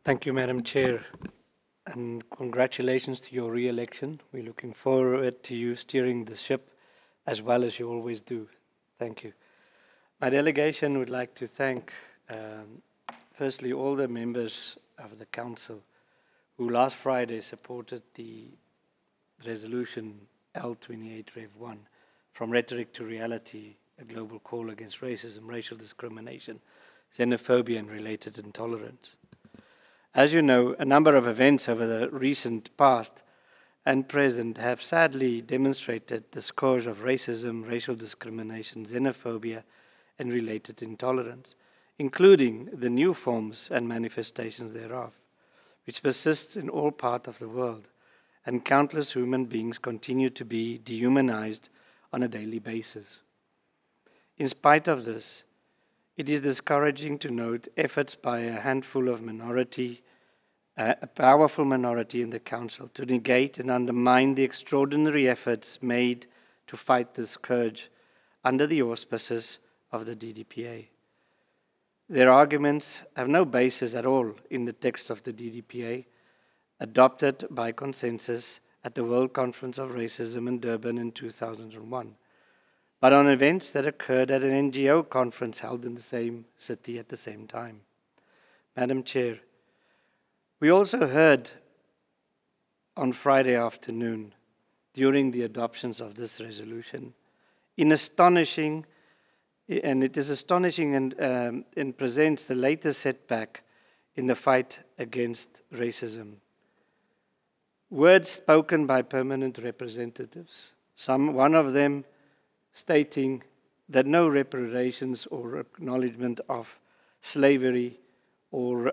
Thank you, Madam Chair, and congratulations to your re-election. We're looking forward to you steering the ship as well as you always do. Thank you. My delegation would like to thank, firstly, all the members of the Council who last Friday supported the resolution L28 Rev 1, From Rhetoric to Reality, a global call against racism, racial discrimination, xenophobia and related intolerance. As you know, a number of events over the recent past and present have sadly demonstrated the scourge of racism, racial discrimination, xenophobia, and related intolerance, including the new forms and manifestations thereof, which persists in all parts of the world, and countless human beings continue to be dehumanized on a daily basis. In spite of this, it is discouraging to note efforts by a handful of a powerful minority in the Council to negate and undermine the extraordinary efforts made to fight this scourge under the auspices of the DDPA. Their arguments have no basis at all in the text of the DDPA, adopted by consensus at the World Conference of Racism in Durban in 2001, but on events that occurred at an NGO conference held in the same city at the same time. Madam Chair, we also heard on Friday afternoon, during the adoptions of this resolution, it is astonishing and presents the latest setback in the fight against racism. Words spoken by permanent representatives, one of them stating that no reparations or acknowledgement of slavery or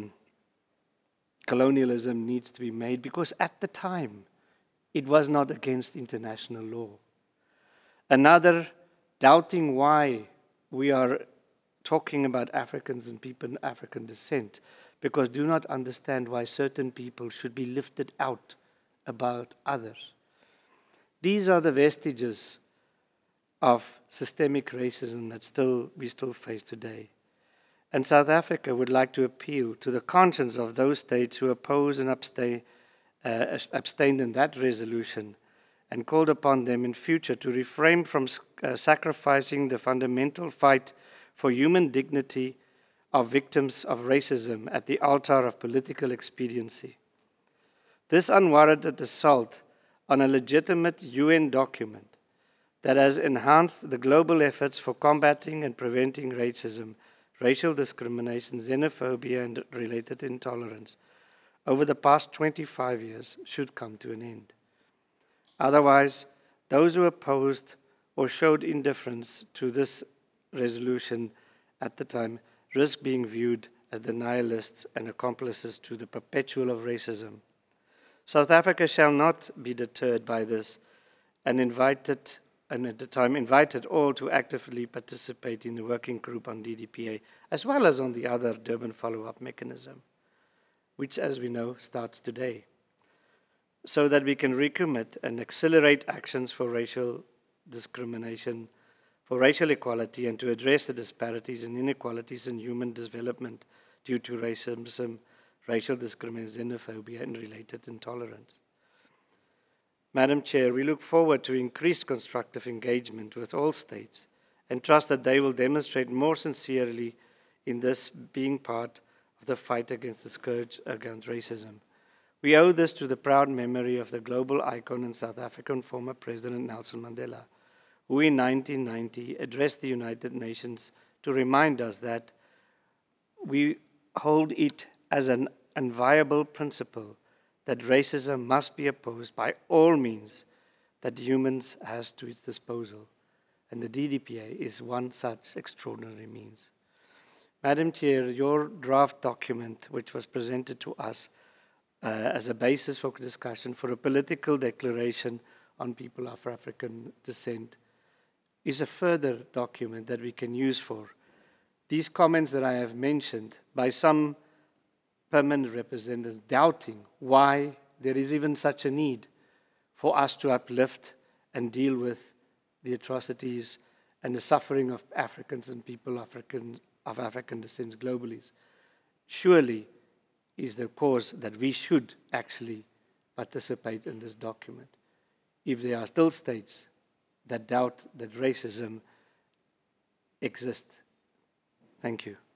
colonialism needs to be made because at the time it was not against international law. Another doubting why we are talking about Africans and people of African descent because do not understand why certain people should be lifted out about others. These are the vestiges of systemic racism that we still face today. And South Africa would like to appeal to the conscience of those states who oppose and abstained in that resolution and called upon them in future to refrain from sacrificing the fundamental fight for human dignity of victims of racism at the altar of political expediency. This unwarranted assault on a legitimate UN document that has enhanced the global efforts for combating and preventing racism, racial discrimination, xenophobia, and related intolerance over the past 25 years should come to an end. Otherwise, those who opposed or showed indifference to this resolution at the time risk being viewed as denialists and accomplices to the perpetual of racism. South Africa shall not be deterred by this and at the time invited all to actively participate in the working group on DDPA, as well as on the other Durban follow-up mechanism, which, as we know, starts today, so that we can recommit and accelerate actions for racial discrimination, for racial equality, and to address the disparities and inequalities in human development due to racism, racial discrimination, xenophobia, and related intolerance. Madam Chair, we look forward to increased constructive engagement with all states and trust that they will demonstrate more sincerely in this being part of the fight against the scourge against racism. We owe this to the proud memory of the global icon and South African former President Nelson Mandela, who in 1990 addressed the United Nations to remind us that we hold it as an inviolable principle that racism must be opposed by all means that humans has to its disposal, and the DDPA is one such extraordinary means. Madam Chair, your draft document, which was presented to us as a basis for discussion for a political declaration on people of African descent, is a further document that we can use for these comments that I have mentioned by some permanent representatives doubting why there is even such a need for us to uplift and deal with the atrocities and the suffering of Africans and people of African descent globally. Surely is the cause that we should actually participate in this document. If there are still states that doubt that racism exists. Thank you.